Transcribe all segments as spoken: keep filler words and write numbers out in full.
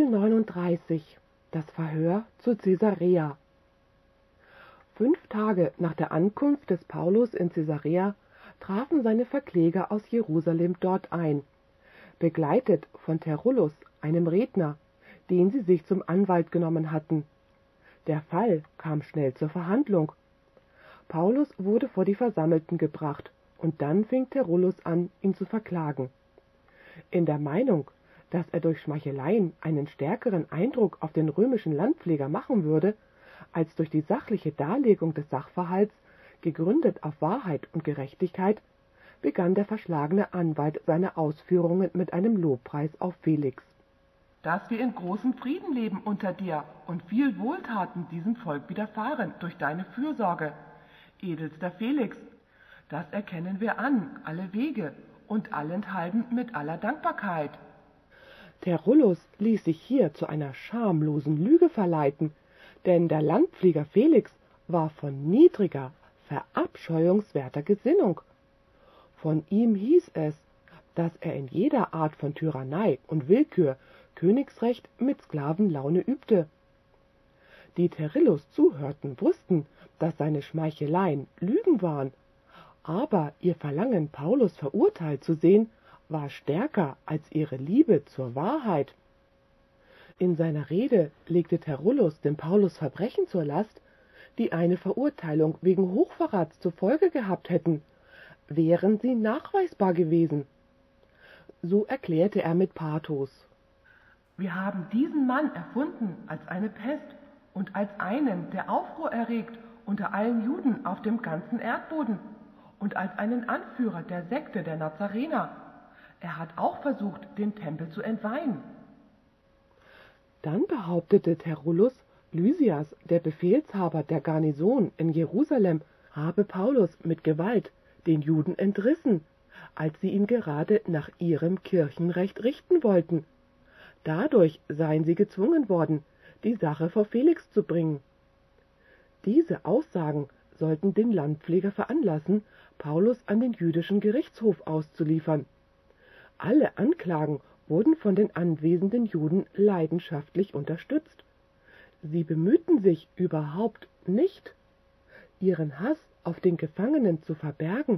Kapitel neununddreißig. Das Verhör zu Caesarea. Fünf Tage nach der Ankunft des Paulus in Caesarea trafen seine Verkläger aus Jerusalem dort ein, begleitet von Tertullus, einem Redner, den sie sich zum Anwalt genommen hatten. Der Fall kam schnell zur Verhandlung. Paulus wurde vor die Versammelten gebracht, und dann fing Tertullus an, ihn zu verklagen. In der Meinung, dass er durch Schmeicheleien einen stärkeren Eindruck auf den römischen Landpfleger machen würde, als durch die sachliche Darlegung des Sachverhalts, gegründet auf Wahrheit und Gerechtigkeit, begann der verschlagene Anwalt seine Ausführungen mit einem Lobpreis auf Felix. Dass wir in großem Frieden leben unter dir und viel Wohltaten diesem Volk widerfahren durch deine Fürsorge, edelster Felix, das erkennen wir an, alle Wege und allenthalben mit aller Dankbarkeit. Tertullus ließ sich hier zu einer schamlosen Lüge verleiten, denn der Landpfleger Felix war von niedriger, verabscheuungswerter Gesinnung. Von ihm hieß es, dass er in jeder Art von Tyrannei und Willkür Königsrecht mit Sklavenlaune übte. Die Tertullus zuhörten, wussten, dass seine Schmeicheleien Lügen waren, aber ihr Verlangen, Paulus verurteilt zu sehen, war stärker als ihre Liebe zur Wahrheit. In seiner Rede legte Tertullus dem Paulus Verbrechen zur Last, die eine Verurteilung wegen Hochverrats zur Folge gehabt hätten, wären sie nachweisbar gewesen. So erklärte er mit Pathos: Wir haben diesen Mann erfunden als eine Pest und als einen, der Aufruhr erregt unter allen Juden auf dem ganzen Erdboden und als einen Anführer der Sekte der Nazarener. Er hat auch versucht, den Tempel zu entweihen. Dann behauptete Tertullus, Lysias, der Befehlshaber der Garnison in Jerusalem, habe Paulus mit Gewalt den Juden entrissen, als sie ihn gerade nach ihrem Kirchenrecht richten wollten. Dadurch seien sie gezwungen worden, die Sache vor Felix zu bringen. Diese Aussagen sollten den Landpfleger veranlassen, Paulus an den jüdischen Gerichtshof auszuliefern. Alle Anklagen wurden von den anwesenden Juden leidenschaftlich unterstützt. Sie bemühten sich überhaupt nicht, ihren Hass auf den Gefangenen zu verbergen.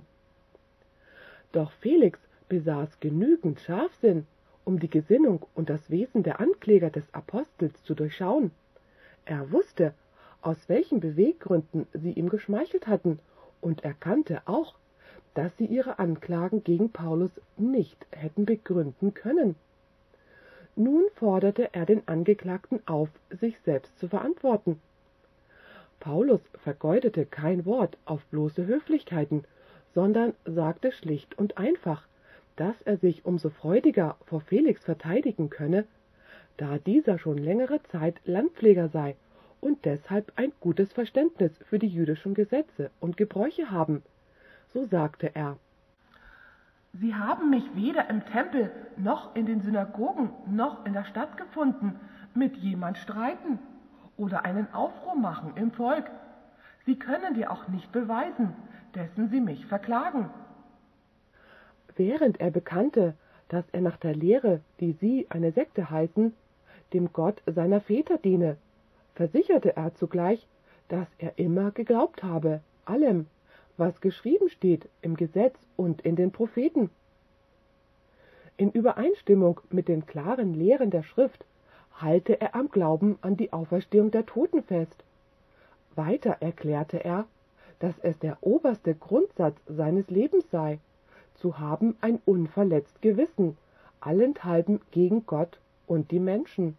Doch Felix besaß genügend Scharfsinn, um die Gesinnung und das Wesen der Ankläger des Apostels zu durchschauen. Er wusste, aus welchen Beweggründen sie ihm geschmeichelt hatten, und erkannte auch, dass sie ihre Anklagen gegen Paulus nicht hätten begründen können. Nun forderte er den Angeklagten auf, sich selbst zu verantworten. Paulus vergeudete kein Wort auf bloße Höflichkeiten, sondern sagte schlicht und einfach, dass er sich umso freudiger vor Felix verteidigen könne, da dieser schon längere Zeit Landpfleger sei und deshalb ein gutes Verständnis für die jüdischen Gesetze und Gebräuche haben. So sagte er: Sie haben mich weder im Tempel noch in den Synagogen noch in der Stadt gefunden, mit jemand streiten oder einen Aufruhr machen im Volk. Sie können dir auch nicht beweisen, dessen Sie mich verklagen. Während er bekannte, dass er nach der Lehre, die sie eine Sekte heißen, dem Gott seiner Väter diene, versicherte er zugleich, dass er immer geglaubt habe, allem, was geschrieben steht im Gesetz und in den Propheten. In Übereinstimmung mit den klaren Lehren der Schrift halte er am Glauben an die Auferstehung der Toten fest. Weiter erklärte er, dass es der oberste Grundsatz seines Lebens sei, zu haben ein unverletzt Gewissen, allenthalben gegen Gott und die Menschen.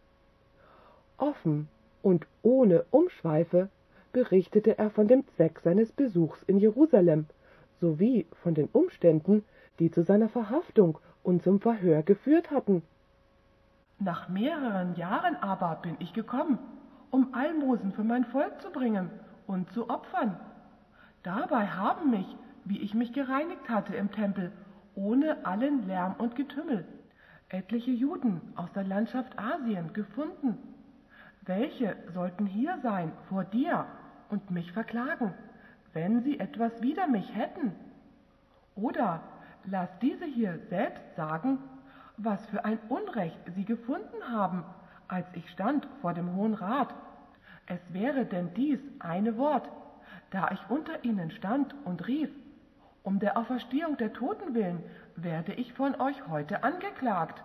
Offen und ohne Umschweife berichtete er von dem Zweck seines Besuchs in Jerusalem sowie von den Umständen, die zu seiner Verhaftung und zum Verhör geführt hatten. Nach mehreren Jahren aber bin ich gekommen, um Almosen für mein Volk zu bringen und zu opfern. Dabei haben mich, wie ich mich gereinigt hatte im Tempel, ohne allen Lärm und Getümmel, etliche Juden aus der Landschaft Asien gefunden. Welche sollten hier sein vor dir und mich verklagen, wenn sie etwas wider mich hätten? Oder lass diese hier selbst sagen, was für ein Unrecht sie gefunden haben, als ich stand vor dem Hohen Rat. Es wäre denn dies eine Wort, da ich unter ihnen stand und rief, um der Auferstehung der Toten willen werde ich von euch heute angeklagt.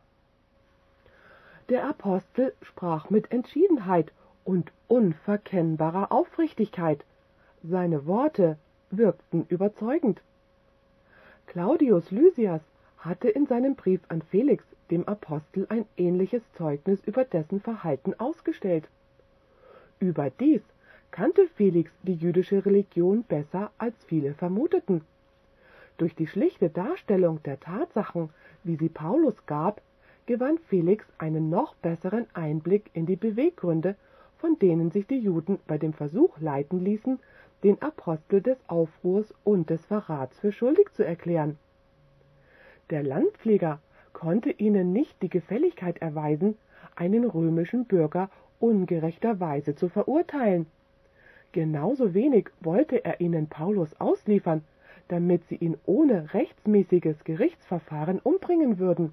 Der Apostel sprach mit Entschiedenheit und unverkennbarer Aufrichtigkeit. Seine Worte wirkten überzeugend. Claudius Lysias hatte in seinem Brief an Felix, dem Apostel, ein ähnliches Zeugnis über dessen Verhalten ausgestellt. Überdies kannte Felix die jüdische Religion besser, als viele vermuteten. Durch die schlichte Darstellung der Tatsachen, wie sie Paulus gab, gewann Felix einen noch besseren Einblick in die Beweggründe, von denen sich die Juden bei dem Versuch leiten ließen, den Apostel des Aufruhrs und des Verrats für schuldig zu erklären. Der Landpfleger konnte ihnen nicht die Gefälligkeit erweisen, einen römischen Bürger ungerechterweise zu verurteilen. Genauso wenig wollte er ihnen Paulus ausliefern, damit sie ihn ohne rechtsmäßiges Gerichtsverfahren umbringen würden.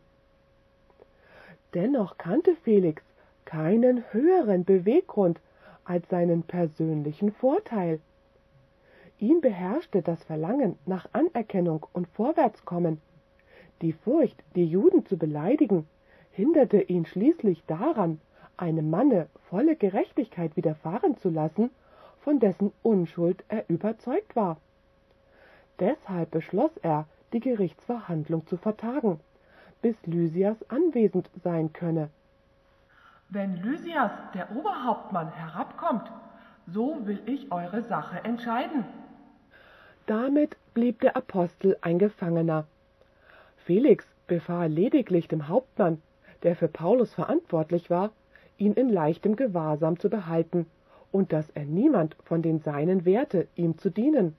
Dennoch kannte Felix keinen höheren Beweggrund als seinen persönlichen Vorteil. Ihn beherrschte das Verlangen nach Anerkennung und Vorwärtskommen. Die Furcht, die Juden zu beleidigen, hinderte ihn schließlich daran, einem Manne volle Gerechtigkeit widerfahren zu lassen, von dessen Unschuld er überzeugt war. Deshalb beschloss er, die Gerichtsverhandlung zu vertagen, bis Lysias anwesend sein könne. Wenn Lysias, der Oberhauptmann, herabkommt, so will ich eure Sache entscheiden. Damit blieb der Apostel ein Gefangener. Felix befahl lediglich dem Hauptmann, der für Paulus verantwortlich war, ihn in leichtem Gewahrsam zu behalten und dass er niemand von den Seinen wehrte, ihm zu dienen.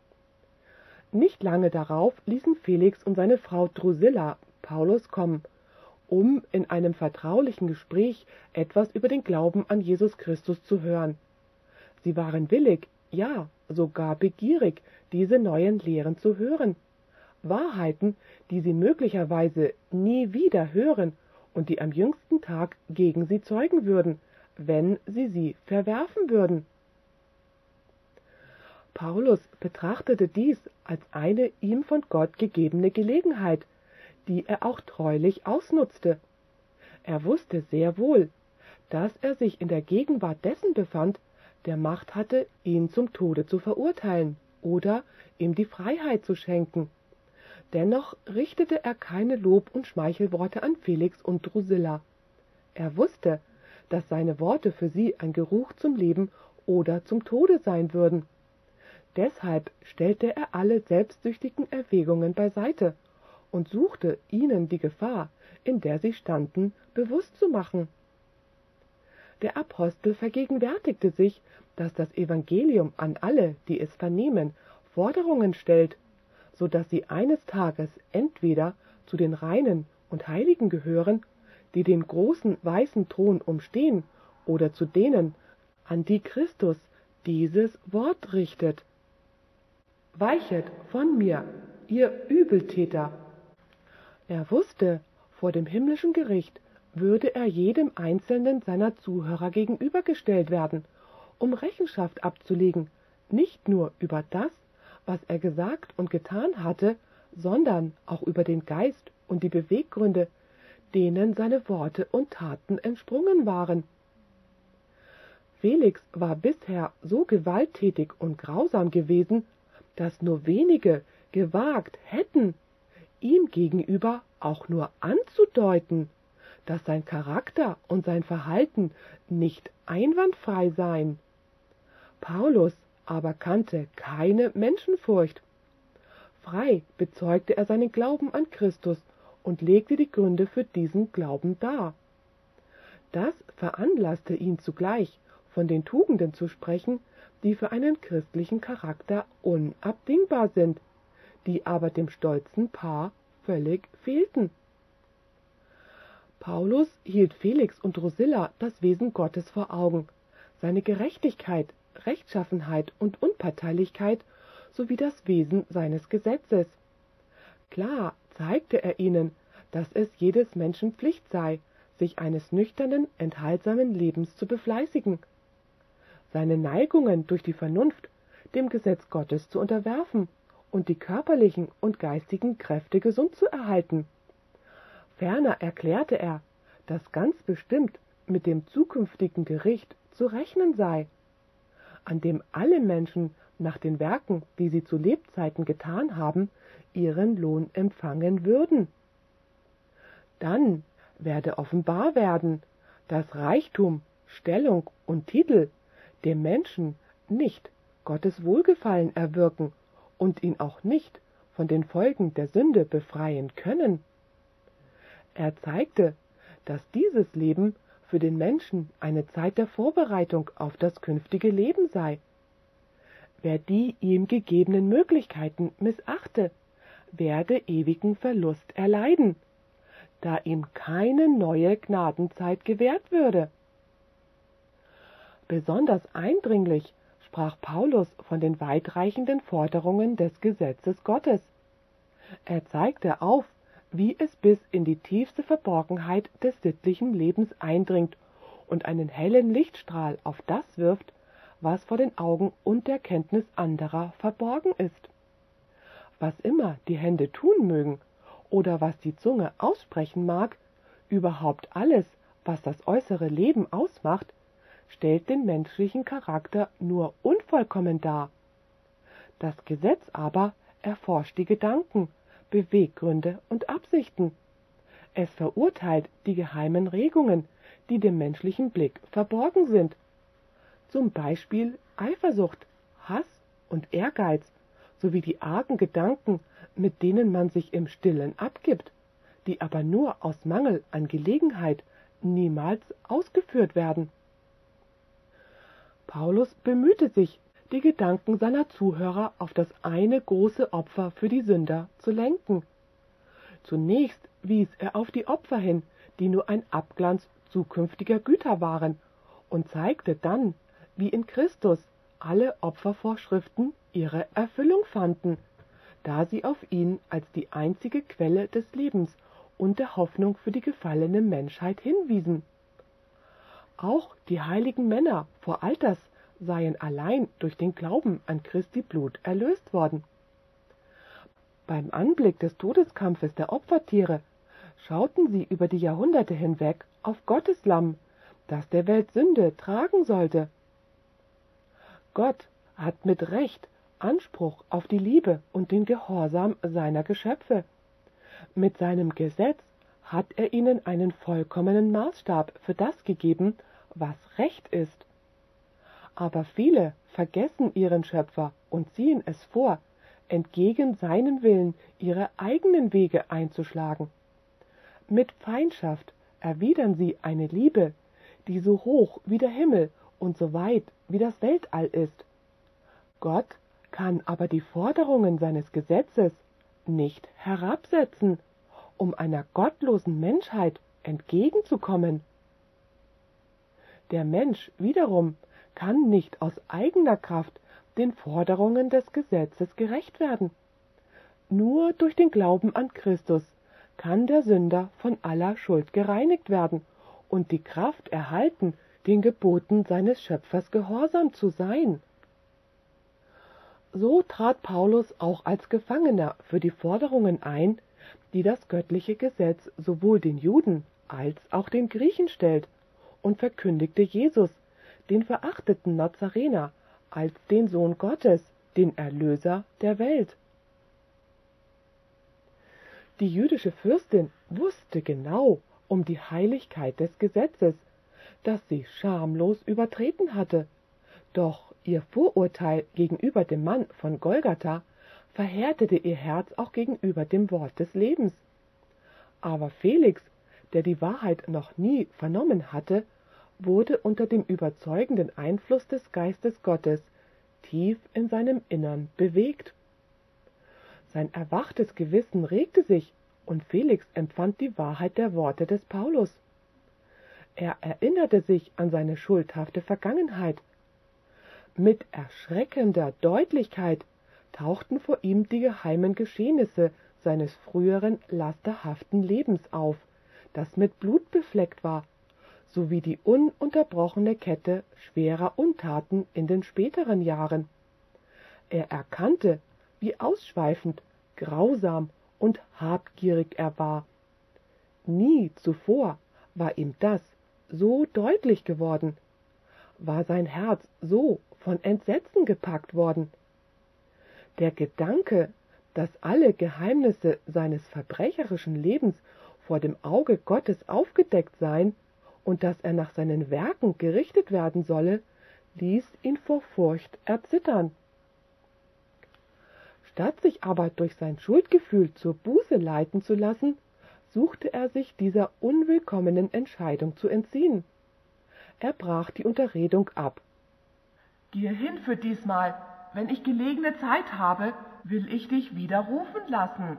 Nicht lange darauf ließen Felix und seine Frau Drusilla Paulus kommen, um in einem vertraulichen Gespräch etwas über den Glauben an Jesus Christus zu hören. Sie waren willig, ja, sogar begierig, diese neuen Lehren zu hören. Wahrheiten, die sie möglicherweise nie wieder hören und die am jüngsten Tag gegen sie zeugen würden, wenn sie sie verwerfen würden. Paulus betrachtete dies als eine ihm von Gott gegebene Gelegenheit, die er auch treulich ausnutzte. Er wusste sehr wohl, dass er sich in der Gegenwart dessen befand, der Macht hatte, ihn zum Tode zu verurteilen oder ihm die Freiheit zu schenken. Dennoch richtete er keine Lob- und Schmeichelworte an Felix und Drusilla. Er wusste, dass seine Worte für sie ein Geruch zum Leben oder zum Tode sein würden. Deshalb stellte er alle selbstsüchtigen Erwägungen beiseite und suchte, ihnen die Gefahr, in der sie standen, bewusst zu machen. Der Apostel vergegenwärtigte sich, dass das Evangelium an alle, die es vernehmen, Forderungen stellt, so dass sie eines Tages entweder zu den Reinen und Heiligen gehören, die den großen weißen Thron umstehen, oder zu denen, an die Christus dieses Wort richtet. Weichet von mir, ihr Übeltäter! Er wusste, vor dem himmlischen Gericht würde er jedem einzelnen seiner Zuhörer gegenübergestellt werden, um Rechenschaft abzulegen, nicht nur über das, was er gesagt und getan hatte, sondern auch über den Geist und die Beweggründe, denen seine Worte und Taten entsprungen waren. Felix war bisher so gewalttätig und grausam gewesen, dass nur wenige gewagt hätten, ihm gegenüber auch nur anzudeuten, dass sein Charakter und sein Verhalten nicht einwandfrei seien. Paulus aber kannte keine Menschenfurcht. Frei bezeugte er seinen Glauben an Christus und legte die Gründe für diesen Glauben dar. Das veranlasste ihn zugleich, von den Tugenden zu sprechen, die für einen christlichen Charakter unabdingbar sind, die aber dem stolzen Paar völlig fehlten. Paulus hielt Felix und Drusilla das Wesen Gottes vor Augen, seine Gerechtigkeit, Rechtschaffenheit und Unparteilichkeit sowie das Wesen seines Gesetzes. Klar zeigte er ihnen, dass es jedes Menschen Pflicht sei, sich eines nüchternen, enthaltsamen Lebens zu befleißigen, seine Neigungen durch die Vernunft dem Gesetz Gottes zu unterwerfen und die körperlichen und geistigen Kräfte gesund zu erhalten. Ferner erklärte er, dass ganz bestimmt mit dem zukünftigen Gericht zu rechnen sei, an dem alle Menschen nach den Werken, die sie zu Lebzeiten getan haben, ihren Lohn empfangen würden. Dann werde offenbar werden, dass Reichtum, Stellung und Titel dem Menschen nicht Gottes Wohlgefallen erwirken und ihn auch nicht von den Folgen der Sünde befreien können. Er zeigte, dass dieses Leben für den Menschen eine Zeit der Vorbereitung auf das künftige Leben sei. Wer die ihm gegebenen Möglichkeiten missachte, werde ewigen Verlust erleiden, da ihm keine neue Gnadenzeit gewährt würde. Besonders eindringlich sprach Paulus von den weitreichenden Forderungen des Gesetzes Gottes. Er zeigte auf, wie es bis in die tiefste Verborgenheit des sittlichen Lebens eindringt und einen hellen Lichtstrahl auf das wirft, was vor den Augen und der Kenntnis anderer verborgen ist. Was immer die Hände tun mögen oder was die Zunge aussprechen mag, überhaupt alles, was das äußere Leben ausmacht, stellt den menschlichen Charakter nur unvollkommen dar. Das Gesetz aber erforscht die Gedanken, Beweggründe und Absichten. Es verurteilt die geheimen Regungen, die dem menschlichen Blick verborgen sind. Zum Beispiel Eifersucht, Hass und Ehrgeiz, sowie die argen Gedanken, mit denen man sich im Stillen abgibt, die aber nur aus Mangel an Gelegenheit niemals ausgeführt werden. Paulus bemühte sich, die Gedanken seiner Zuhörer auf das eine große Opfer für die Sünder zu lenken. Zunächst wies er auf die Opfer hin, die nur ein Abglanz zukünftiger Güter waren, und zeigte dann, wie in Christus alle Opfervorschriften ihre Erfüllung fanden, da sie auf ihn als die einzige Quelle des Lebens und der Hoffnung für die gefallene Menschheit hinwiesen. Auch die heiligen Männer vor Alters seien allein durch den Glauben an Christi Blut erlöst worden. Beim Anblick des Todeskampfes der Opfertiere schauten sie über die Jahrhunderte hinweg auf Gottes Lamm, das der Welt Sünde tragen sollte. Gott hat mit Recht Anspruch auf die Liebe und den Gehorsam seiner Geschöpfe. Mit seinem Gesetz hat er ihnen einen vollkommenen Maßstab für das gegeben, was Recht ist. Aber viele vergessen ihren Schöpfer und ziehen es vor, entgegen seinem Willen ihre eigenen Wege einzuschlagen. Mit Feindschaft erwidern sie eine Liebe, die so hoch wie der Himmel und so weit wie das Weltall ist. Gott kann aber die Forderungen seines Gesetzes nicht herabsetzen, um einer gottlosen Menschheit entgegenzukommen. Der Mensch wiederum kann nicht aus eigener Kraft den Forderungen des Gesetzes gerecht werden. Nur durch den Glauben an Christus kann der Sünder von aller Schuld gereinigt werden und die Kraft erhalten, den Geboten seines Schöpfers gehorsam zu sein. So trat Paulus auch als Gefangener für die Forderungen ein, die das göttliche Gesetz sowohl den Juden als auch den Griechen stellt, und verkündigte Jesus, den verachteten Nazarener, als den Sohn Gottes, den Erlöser der Welt. Die jüdische Fürstin wusste genau um die Heiligkeit des Gesetzes, das sie schamlos übertreten hatte, doch ihr Vorurteil gegenüber dem Mann von Golgatha verhärtete ihr Herz auch gegenüber dem Wort des Lebens. Aber Felix, der die Wahrheit noch nie vernommen hatte, wurde unter dem überzeugenden Einfluss des Geistes Gottes tief in seinem Innern bewegt. Sein erwachtes Gewissen regte sich, und Felix empfand die Wahrheit der Worte des Paulus. Er erinnerte sich an seine schuldhafte Vergangenheit. Mit erschreckender Deutlichkeit tauchten vor ihm die geheimen Geschehnisse seines früheren lasterhaften Lebens auf, das mit Blut befleckt war, sowie die ununterbrochene Kette schwerer Untaten in den späteren Jahren. Er erkannte, wie ausschweifend, grausam und habgierig er war. Nie zuvor war ihm das so deutlich geworden, war sein Herz so von Entsetzen gepackt worden. Der Gedanke, dass alle Geheimnisse seines verbrecherischen Lebens vor dem Auge Gottes aufgedeckt seien und dass er nach seinen Werken gerichtet werden solle, ließ ihn vor Furcht erzittern. Statt sich aber durch sein Schuldgefühl zur Buße leiten zu lassen, suchte er sich dieser unwillkommenen Entscheidung zu entziehen. Er brach die Unterredung ab. »Gehe hin für diesmal. Wenn ich gelegene Zeit habe, will ich dich wieder rufen lassen.«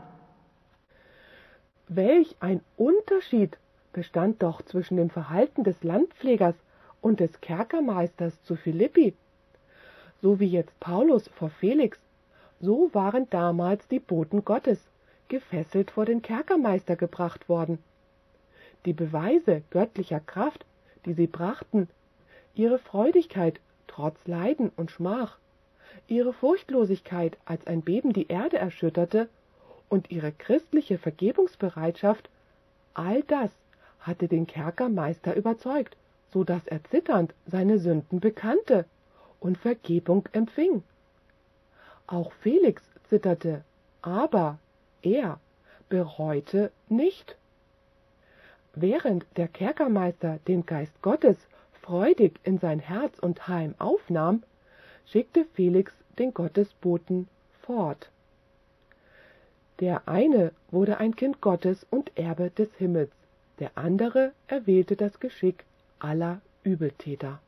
Welch ein Unterschied bestand doch zwischen dem Verhalten des Landpflegers und des Kerkermeisters zu Philippi. So wie jetzt Paulus vor Felix, so waren damals die Boten Gottes gefesselt vor den Kerkermeister gebracht worden. Die Beweise göttlicher Kraft, die sie brachten, ihre Freudigkeit trotz Leiden und Schmach, ihre Furchtlosigkeit, als ein Beben die Erde erschütterte, und ihre christliche Vergebungsbereitschaft, all das hatte den Kerkermeister überzeugt, so dass er zitternd seine Sünden bekannte und Vergebung empfing. Auch Felix zitterte, aber er bereute nicht. Während der Kerkermeister den Geist Gottes freudig in sein Herz und Heim aufnahm, schickte Felix den Gottesboten fort. Der eine wurde ein Kind Gottes und Erbe des Himmels, der andere erwählte das Geschick aller Übeltäter.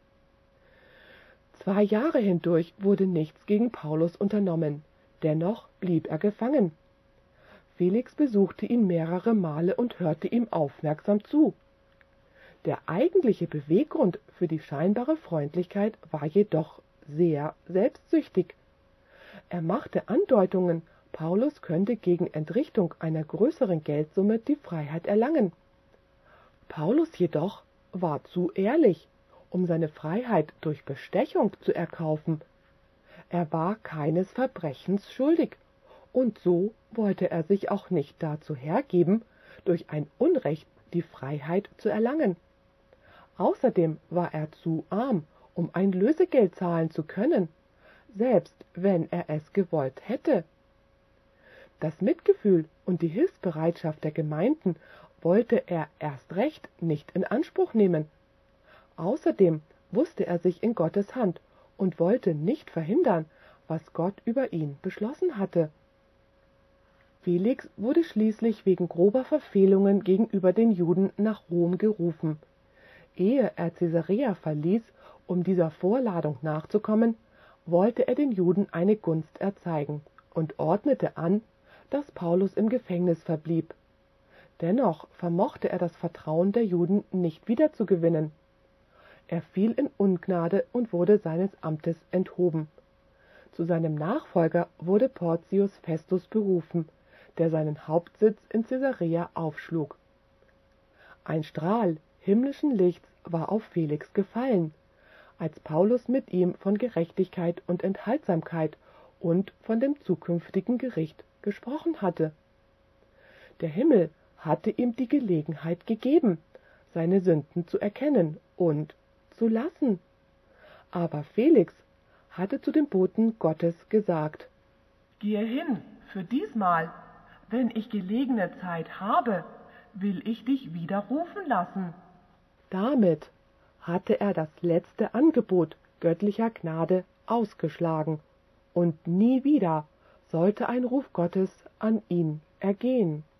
Zwei Jahre hindurch wurde nichts gegen Paulus unternommen, dennoch blieb er gefangen. Felix besuchte ihn mehrere Male und hörte ihm aufmerksam zu. Der eigentliche Beweggrund für die scheinbare Freundlichkeit war jedoch sehr selbstsüchtig. Er machte Andeutungen, Paulus könnte gegen Entrichtung einer größeren Geldsumme die Freiheit erlangen. Paulus jedoch war zu ehrlich, um seine Freiheit durch Bestechung zu erkaufen. Er war keines Verbrechens schuldig, und so wollte er sich auch nicht dazu hergeben, durch ein Unrecht die Freiheit zu erlangen. Außerdem war er zu arm, um ein Lösegeld zahlen zu können, selbst wenn er es gewollt hätte. Das Mitgefühl und die Hilfsbereitschaft der Gemeinden wollte er erst recht nicht in Anspruch nehmen. Außerdem wusste er sich in Gottes Hand und wollte nicht verhindern, was Gott über ihn beschlossen hatte. Felix wurde schließlich wegen grober Verfehlungen gegenüber den Juden nach Rom gerufen. Ehe er Caesarea verließ, um dieser Vorladung nachzukommen, wollte er den Juden eine Gunst erzeigen und ordnete an, dass Paulus im Gefängnis verblieb. Dennoch vermochte er das Vertrauen der Juden nicht wiederzugewinnen. Er fiel in Ungnade und wurde seines Amtes enthoben. Zu seinem Nachfolger wurde Porcius Festus berufen, der seinen Hauptsitz in Caesarea aufschlug. Ein Strahl himmlischen Lichts war auf Felix gefallen, als Paulus mit ihm von Gerechtigkeit und Enthaltsamkeit und von dem zukünftigen Gericht gesprochen hatte. Der Himmel hatte ihm die Gelegenheit gegeben, seine Sünden zu erkennen und zu lassen. Aber Felix hatte zu dem Boten Gottes gesagt: »Gehe hin für diesmal. Wenn ich gelegene Zeit habe, will ich dich wieder rufen lassen.« Damit hatte er das letzte Angebot göttlicher Gnade ausgeschlagen, und nie wieder sollte ein Ruf Gottes an ihn ergehen.